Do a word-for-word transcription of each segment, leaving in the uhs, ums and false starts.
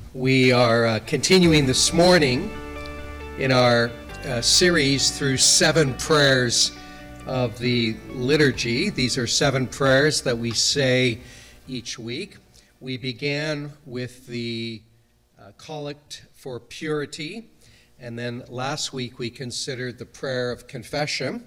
We are uh, continuing this morning in our uh, series through seven prayers of the liturgy. These are seven prayers that we say each week. We began with the uh, collect for purity, and then last week we considered the prayer of confession.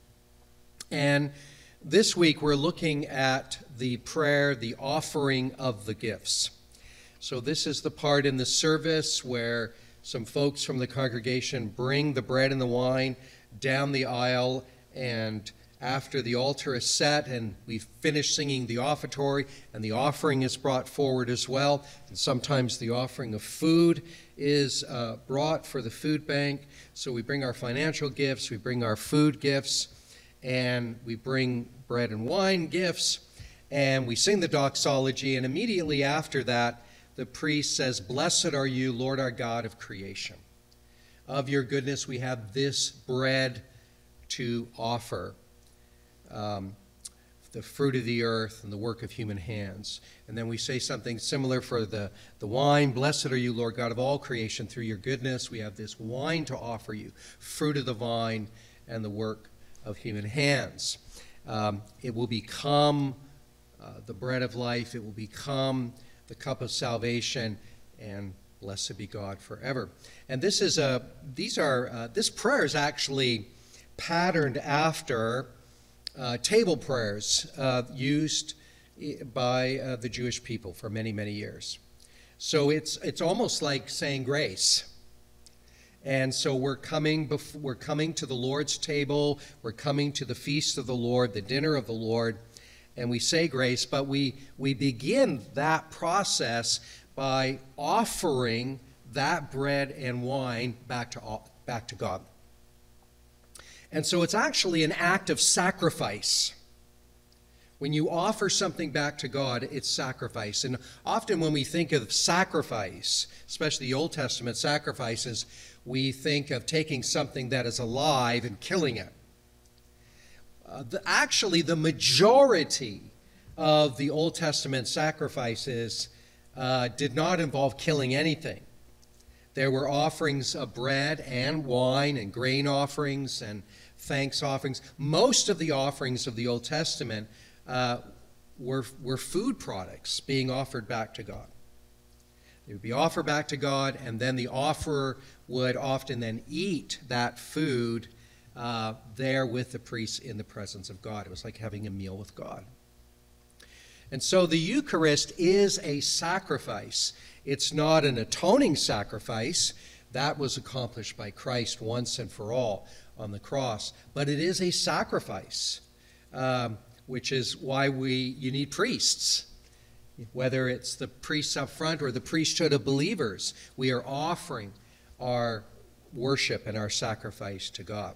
And this week we're looking at the prayer, the offering of the gifts. So this is the part in the service where some folks from the congregation bring the bread and the wine down the aisle, and after the altar is set and we finish singing the offertory and the offering is brought forward as well, and sometimes the offering of food is uh, brought for the food bank. So we bring our financial gifts, we bring our food gifts, and we bring bread and wine gifts, and we sing the doxology, and immediately after that the priest says, "Blessed are you, Lord our God of creation. Of your goodness we have this bread to offer, um, the fruit of the earth and the work of human hands." And then we say something similar for the, the wine. "Blessed are you, Lord God of all creation. Through your goodness we have this wine to offer you, fruit of the vine and the work of human hands." Um, it will become uh, the bread of life. It will become the cup of salvation, and blessed be God forever. And this is a, these are, uh, this prayer is actually patterned after uh, table prayers uh, used by uh, the Jewish people for many, many years. So it's it's almost like saying grace. And so we're coming, before, we're coming to the Lord's table, we're coming to the feast of the Lord, the dinner of the Lord, and we say grace, but we, we begin that process by offering that bread and wine back to, back to God. And so it's actually an act of sacrifice. When you offer something back to God, it's sacrifice. And often when we think of sacrifice, especially the Old Testament sacrifices, we think of taking something that is alive and killing it. Uh, the, actually, the majority of the Old Testament sacrifices uh, did not involve killing anything. There were offerings of bread and wine and grain offerings and thanks offerings. Most of the offerings of the Old Testament uh, were, were food products being offered back to God. They would be offered back to God, and then the offerer would often then eat that food Uh, there with the priests in the presence of God. It was like having a meal with God. And so the Eucharist is a sacrifice. It's not an atoning sacrifice. That was accomplished by Christ once and for all on the cross. But it is a sacrifice, um, which is why we you need priests. Whether it's the priests up front or the priesthood of believers, we are offering our worship and our sacrifice to God.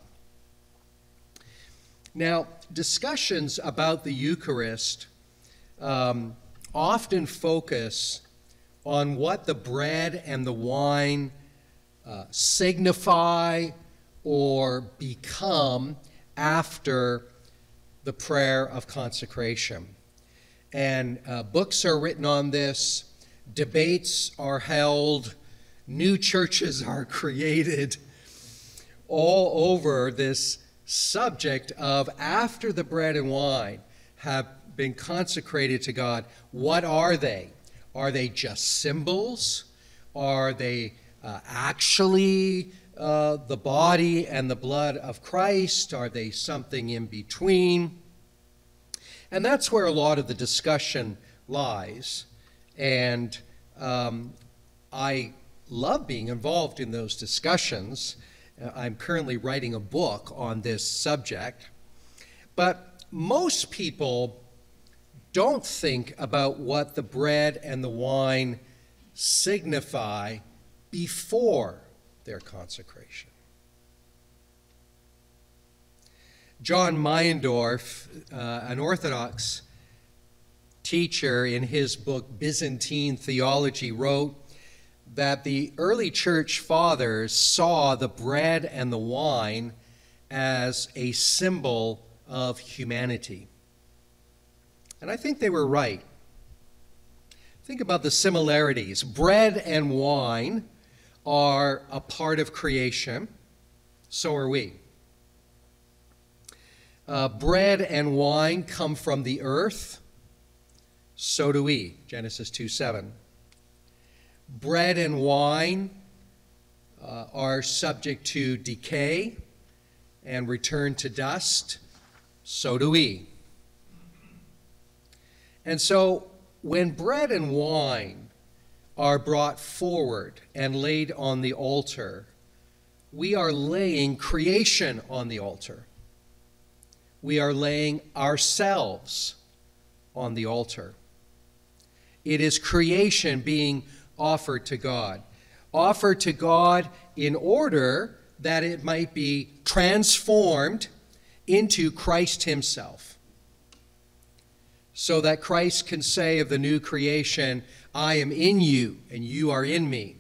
Now, discussions about the Eucharist um, often focus on what the bread and the wine uh, signify or become after the prayer of consecration. And uh, books are written on this, debates are held, new churches are created all over this subject of, after the bread and wine have been consecrated to God, what are they? Are they just symbols? Are they uh, actually uh, the body and the blood of Christ? Are they something in between? And that's where a lot of the discussion lies. And um, I love being involved in those discussions. I'm currently writing a book on this subject, but most people don't think about what the bread and the wine signify before their consecration. John Meyendorff, uh, an Orthodox teacher, in his book Byzantine Theology, wrote that the early church fathers saw the bread and the wine as a symbol of humanity. And I think they were right. think about the similarities. Bread and wine are a part of creation. So are we. Uh, bread and wine come from the earth. So do we. Genesis two seven. Bread and wine uh, are subject to decay and return to dust. So do we. And so when bread and wine are brought forward and laid on the altar, we are laying creation on the altar. We are laying ourselves on the altar. It is creation being offered to God. Offered to God in order that it might be transformed into Christ himself. So that Christ can say of the new creation, I am in you and you are in me.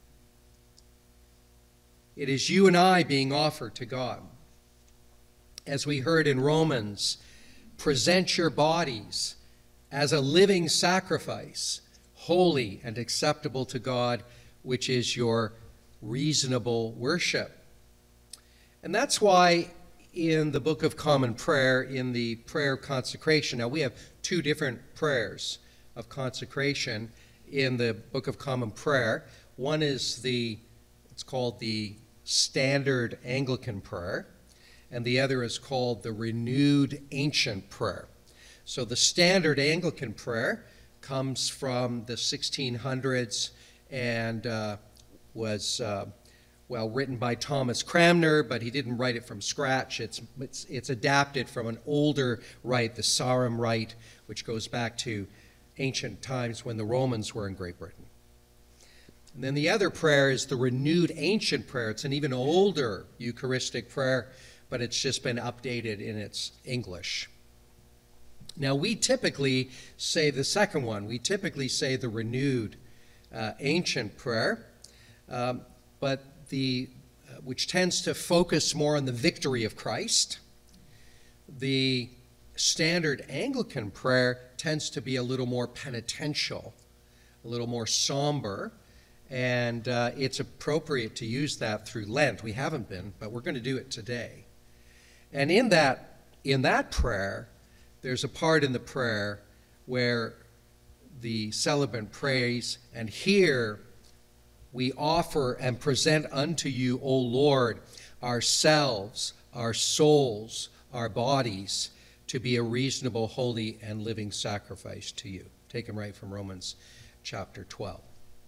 It is you and I being offered to God. As we heard in Romans, present your bodies as a living sacrifice, holy and acceptable to God, which is your reasonable worship. And that's why in the Book of Common Prayer, in the prayer of consecration, now we have two different prayers of consecration in the Book of Common Prayer. One is the, it's called the Standard Anglican Prayer, and the other is called the Renewed Ancient Prayer. So the Standard Anglican Prayer comes from the sixteen hundreds and uh, was, uh, well, written by Thomas Cranmer, but he didn't write it from scratch. It's, it's, it's adapted from an older rite, the Sarum Rite, which goes back to ancient times when the Romans were in Great Britain. And then the other prayer is the Renewed Ancient Prayer. It's an even older Eucharistic prayer, but it's just been updated in its English. Now, we typically say the second one. We typically say the Renewed uh, Ancient Prayer, um, but the uh, which tends to focus more on the victory of Christ. The Standard Anglican Prayer tends to be a little more penitential, a little more somber, and uh, it's appropriate to use that through Lent. We haven't been, but we're going to do it today. And in that, in that prayer, there's a part in the prayer where the celebrant prays, and here we offer and present unto you, O Lord, ourselves, our souls, our bodies, to be a reasonable, holy, and living sacrifice to you. Taken right from Romans chapter twelve.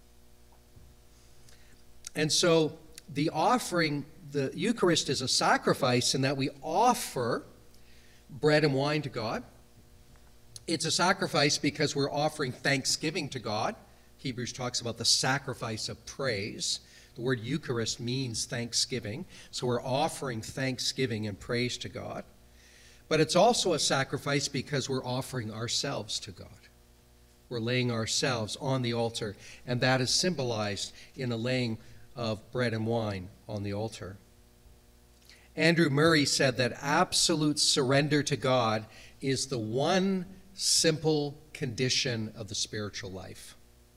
And so the offering, the Eucharist is a sacrifice in that we offer bread and wine to God. It's a sacrifice because we're offering thanksgiving to God. Hebrews talks about the sacrifice of praise. The word Eucharist means thanksgiving. So we're offering thanksgiving and praise to God. But it's also a sacrifice because we're offering ourselves to God. We're laying ourselves on the altar, and that is symbolized in the laying of bread and wine on the altar. Andrew Murray said that absolute surrender to God is the one simple condition of the spiritual life.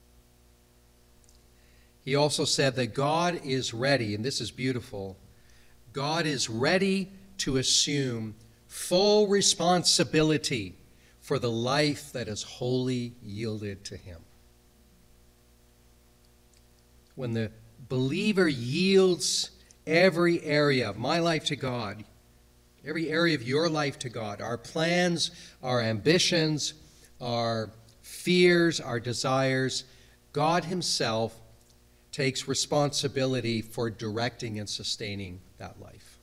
He also said that God is ready, and this is beautiful, God is ready to assume full responsibility for the life that is wholly yielded to him. When the believer yields every area of my life to God, every area of your life to God, our plans, our ambitions, our fears, our desires, God himself takes responsibility for directing and sustaining that life.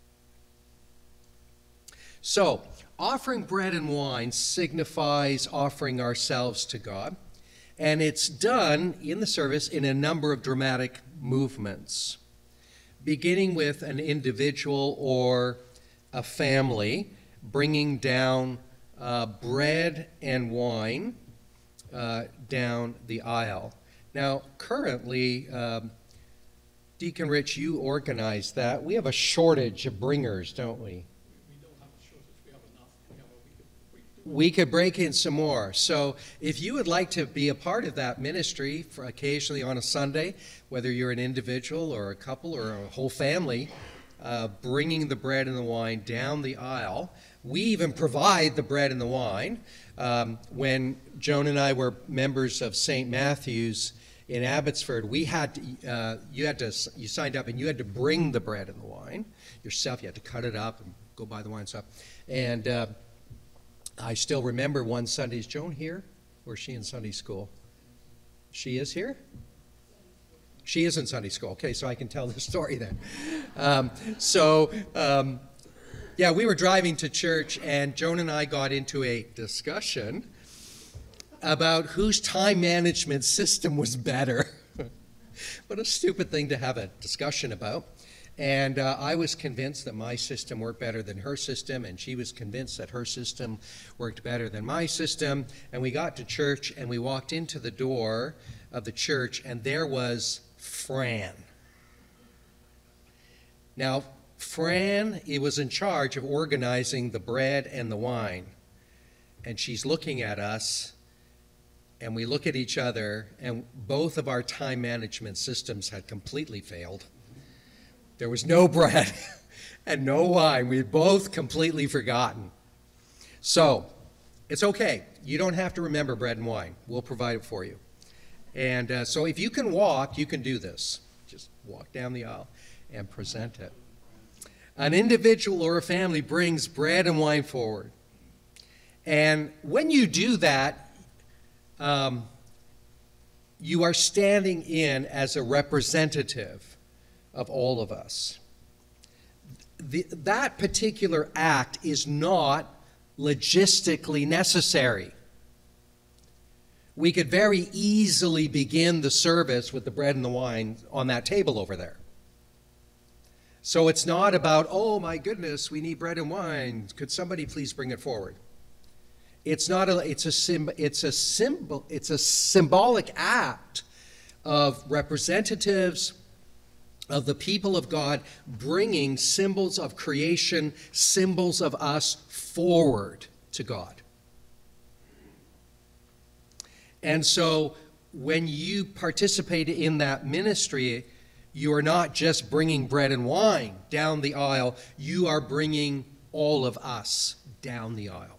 So, offering bread and wine signifies offering ourselves to God, and it's done in the service in a number of dramatic movements, beginning with an individual or a family bringing down uh, bread and wine uh, down the aisle. Now, currently, um, Deacon Rich, you organized that. We have a shortage of bringers, don't we? We don't have a shortage. We have enough. We have a, we, could, we do we could break in some more. So if you would like to be a part of that ministry for occasionally on a Sunday, whether you're an individual or a couple or a whole family, uh, bringing the bread and the wine down the aisle, we even provide the bread and the wine. Um, when Joan and I were members of Saint Matthew's in Abbotsford, we had to, uh, you had to, you signed up and you had to bring the bread and the wine yourself. You had to cut it up and go buy the wine and stuff. And uh, I still remember one Sunday. Is Joan here? Or is she in Sunday school? She is here? She is in Sunday school. Okay, so I can tell the story then. Um, so, um, yeah, we were driving to church, and Joan and I got into a discussion about whose time management system was better. What a stupid thing to have a discussion about. And uh, I was convinced that my system worked better than her system, and she was convinced that her system worked better than my system. And we got to church, and we walked into the door of the church, and there was Fran. Now, Fran it was in charge of organizing the bread and the wine. And she's looking at us, and we look at each other, and both of our time management systems had completely failed. There was no bread and no wine. We had both completely forgotten. So, it's okay. You don't have to remember bread and wine. We'll provide it for you. And uh, so if you can walk, you can do this. Just walk down the aisle and present it. An individual or a family brings bread and wine forward. And when you do that, um, you are standing in as a representative of all of us. The, that particular act is not logistically necessary. We could very easily begin the service with the bread and the wine on that table over there. So it's not about, oh my goodness, we need bread and wine. Could somebody please bring it forward? It's not a, it's a, sim, it's a symbol, it's a symbolic act of representatives of the people of God bringing symbols of creation, symbols of us forward to God. And so when you participate in that ministry, you are not just bringing bread and wine down the aisle, you are bringing all of us down the aisle.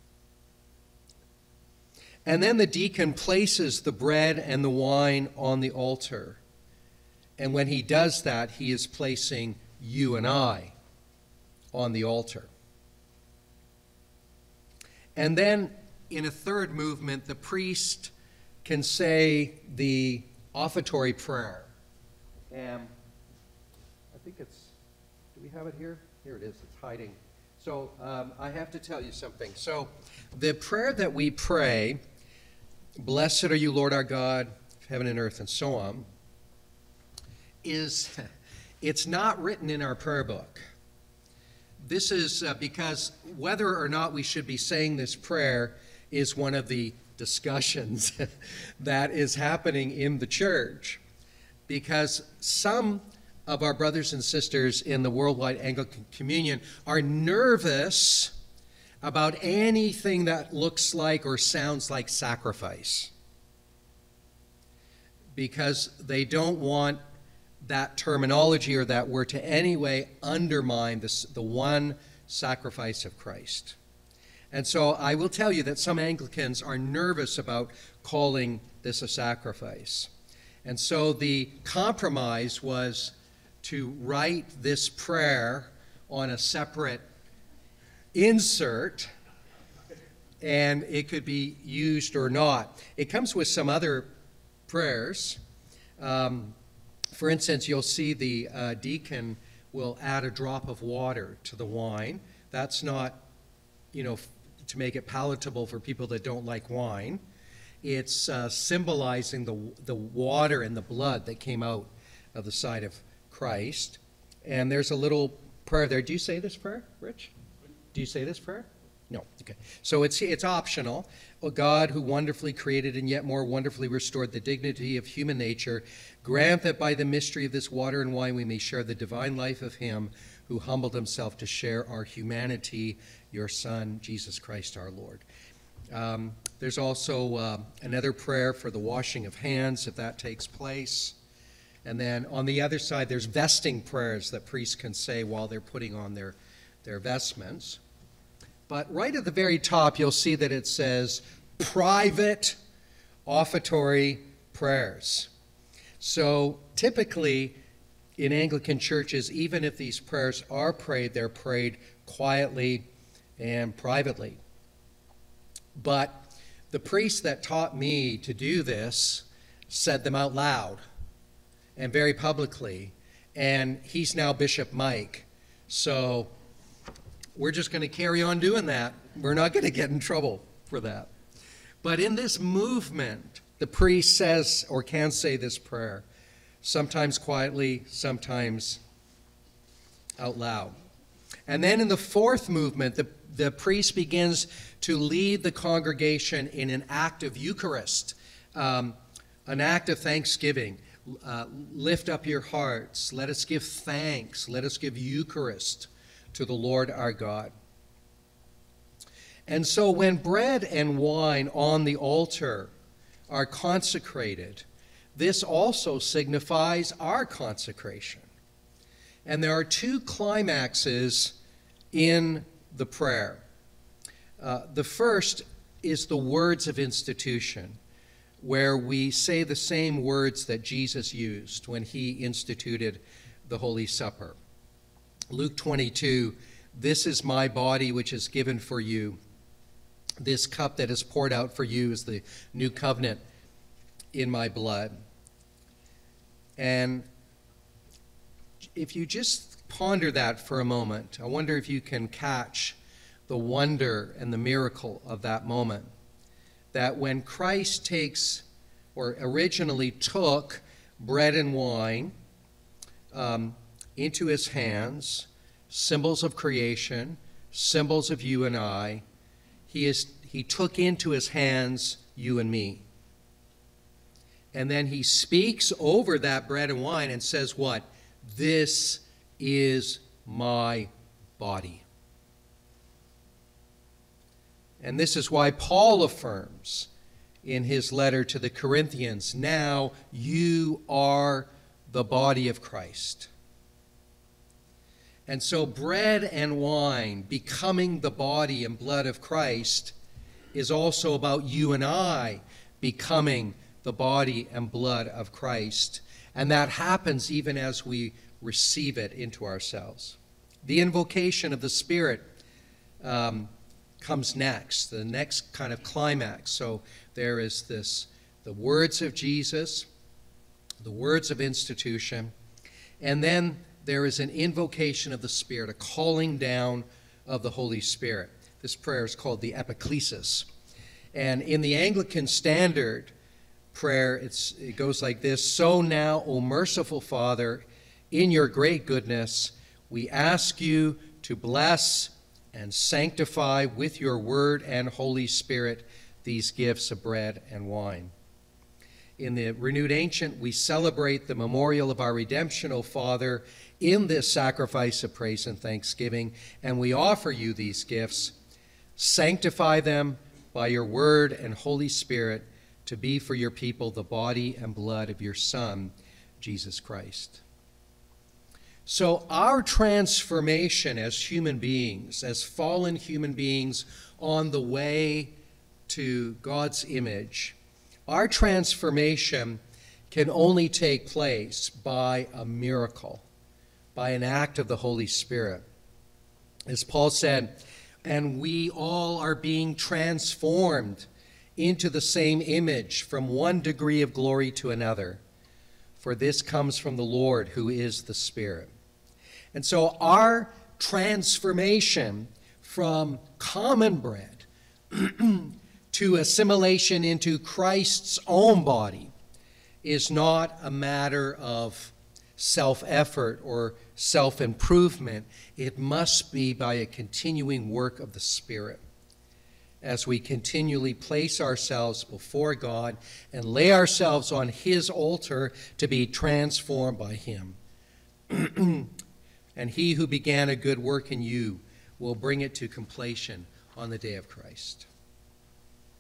And then the deacon places the bread and the wine on the altar. And when he does that, he is placing you and I on the altar. And then in a third movement, the priest can say the offertory prayer. And I think it's, do we have it here? Here it is, it's hiding. So um, I have to tell you something. So the prayer that we pray, blessed are you, Lord our God, heaven and earth, and so on, is, it's not written in our prayer book. This is uh, because whether or not we should be saying this prayer is one of the discussions that is happening in the church. Because some of our brothers and sisters in the Worldwide Anglican Communion are nervous about anything that looks like or sounds like sacrifice, because they don't want that terminology or that word to any way undermine this, the one sacrifice of Christ. And so I will tell you that some Anglicans are nervous about calling this a sacrifice. And so the compromise was to write this prayer on a separate insert, and it could be used or not. It comes with some other prayers. Um, For instance, you'll see the uh, deacon will add a drop of water to the wine. That's not, you know, f- to make it palatable for people that don't like wine. It's uh, symbolizing the the water and the blood that came out of the side of Christ. And there's a little prayer there. Do you say this prayer, Rich? Do you say this prayer? No. Okay. So it's it's optional. O God, who wonderfully created and yet more wonderfully restored the dignity of human nature, grant that by the mystery of this water and wine we may share the divine life of him who humbled himself to share our humanity, your Son, Jesus Christ our Lord. Um, there's also uh, another prayer for the washing of hands, if that takes place. And then on the other side, there's vesting prayers that priests can say while they're putting on their, their vestments. But right at the very top, you'll see that it says private offertory prayers. So typically in Anglican churches, even if these prayers are prayed, they're prayed quietly and privately. But the priest that taught me to do this said them out loud and very publicly, and he's now Bishop Mike. So we're just going to carry on doing that. We're not going to get in trouble for that. But in this movement, the priest says or can say this prayer, sometimes quietly, sometimes out loud. And then in the fourth movement, the, the priest begins to lead the congregation in an act of Eucharist, um, an act of thanksgiving. Uh, lift up your hearts. Let us give thanks. Let us give Eucharist to the Lord our God. And so when bread and wine on the altar are consecrated, this also signifies our consecration. And there are two climaxes in the prayer. Uh, the first is the words of institution, where we say the same words that Jesus used when he instituted the Holy Supper. Luke twenty-two, this is my body which is given for you. This cup that is poured out for you is the new covenant in my blood. And if you just ponder that for a moment, I wonder if you can catch the wonder and the miracle of that moment. That when Christ takes, or originally took, bread and wine um, into his hands, symbols of creation, symbols of you and I, he, is, he took into his hands you and me. And then he speaks over that bread and wine and says what? This is my body. And this is why Paul affirms in his letter to the Corinthians, now you are the body of Christ. And so bread and wine becoming the body and blood of Christ is also about you and I becoming the body and blood of Christ. And that happens even as we receive it into ourselves. The invocation of the Spirit um, comes next, the next kind of climax. So there is this, the words of Jesus, the words of institution, and then there is an invocation of the Spirit, a calling down of the Holy Spirit. This prayer is called the Epiclesis. And in the Anglican Standard prayer, it's, it goes like this: so now, O merciful Father, in your great goodness, we ask you to bless and sanctify with your word and Holy Spirit these gifts of bread and wine. In the Renewed Ancient, we celebrate the memorial of our redemption, O Father, in this sacrifice of praise and thanksgiving, and we offer you these gifts. Sanctify them by your word and Holy Spirit to be for your people the body and blood of your Son, Jesus Christ. So our transformation as human beings, as fallen human beings on the way to God's image, our transformation can only take place by a miracle, by an act of the Holy Spirit. As Paul said, and we all are being transformed into the same image from one degree of glory to another. For this comes from the Lord, who is the Spirit. And so our transformation from common bread to assimilation into Christ's own body is not a matter of self-effort or self-improvement. It must be by a continuing work of the Spirit, as we continually place ourselves before God and lay ourselves on his altar to be transformed by him. And he who began a good work in you will bring it to completion on the day of Christ.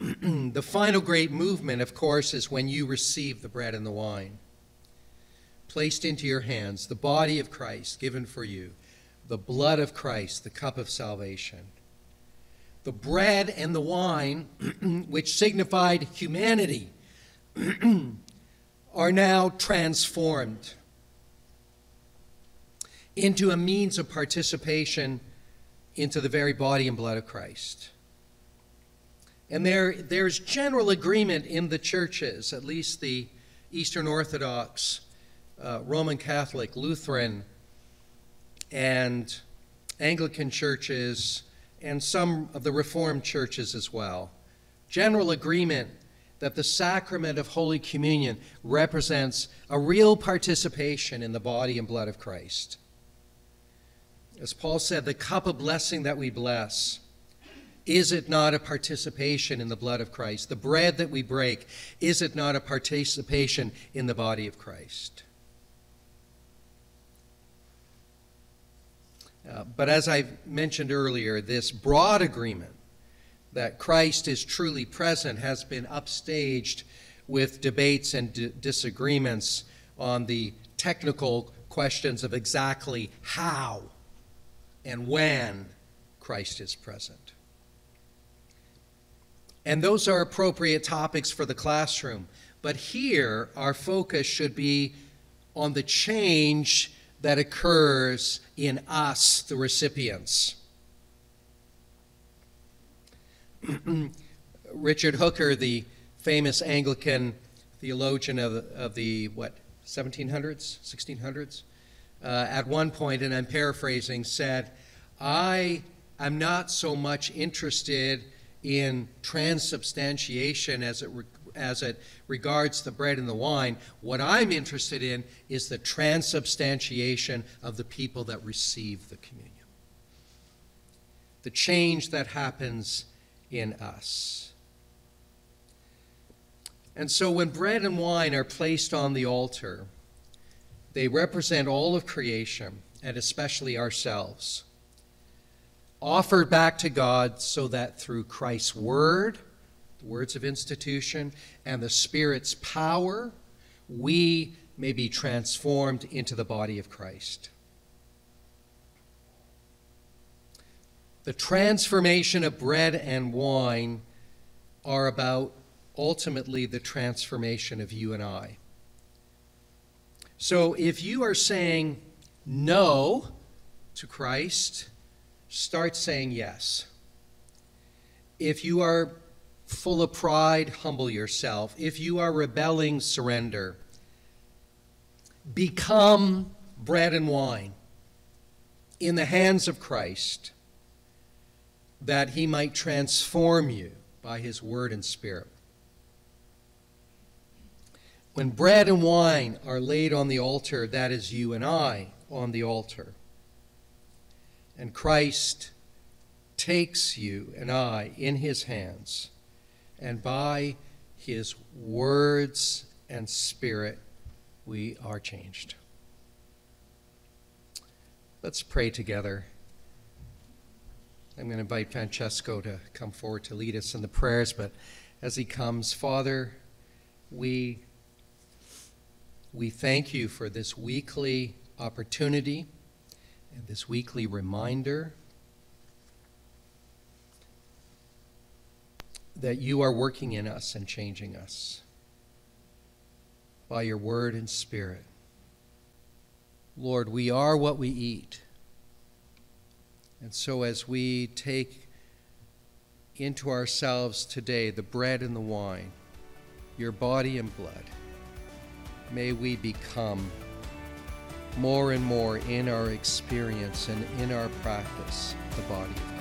the final great movement, of course, is when you receive the bread and the wine placed into your hands, the body of Christ given for you, the blood of Christ, the cup of salvation. The bread and the wine, which signified humanity, are now transformed into a means of participation into the very body and blood of Christ. And there, there's general agreement in the churches, at least the Eastern Orthodox, uh, Roman Catholic, Lutheran, and Anglican churches, and some of the Reformed churches as well. General agreement that the sacrament of Holy Communion represents a real participation in the body and blood of Christ. As Paul said, the cup of blessing that we bless, is it not a participation in the blood of Christ? The bread that we break, is it not a participation in the body of Christ? Uh, but as I mentioned earlier, this broad agreement that Christ is truly present has been upstaged with debates and d- disagreements on the technical questions of exactly how and when Christ is present. And those are appropriate topics for the classroom. But here, our focus should be on the change that occurs in us, the recipients. Richard Hooker, the famous Anglican theologian of the, of the what, seventeen hundreds, sixteen hundreds, uh, at one point, and I'm paraphrasing, said, I am not so much interested in transubstantiation as it, re- as it regards the bread and the wine. What I'm interested in is the transubstantiation of the people that receive the communion. The change that happens in us. And so when bread and wine are placed on the altar, they represent all of creation, and especially ourselves, offered back to God so that through Christ's word, the words of institution, and the Spirit's power, we may be transformed into the body of Christ. The transformation of bread and wine are about ultimately the transformation of you and I. So if you are saying no to Christ, start saying yes. If you are full of pride, humble yourself. If you are rebelling, surrender. Become bread and wine in the hands of Christ, that he might transform you by his word and Spirit. When bread and wine are laid on the altar, that is you and I on the altar. And Christ takes you and I in his hands, and by his words and Spirit, we are changed. Let's pray together. I'm going to invite Francesco to come forward to lead us in the prayers, but as he comes, Father, we, we thank you for this weekly opportunity and this weekly reminder that you are working in us and changing us by your word and Spirit. Lord, we are what we eat. And so as we take into ourselves today the bread and the wine, your body and blood, may we become more and more in our experience and in our practice the body of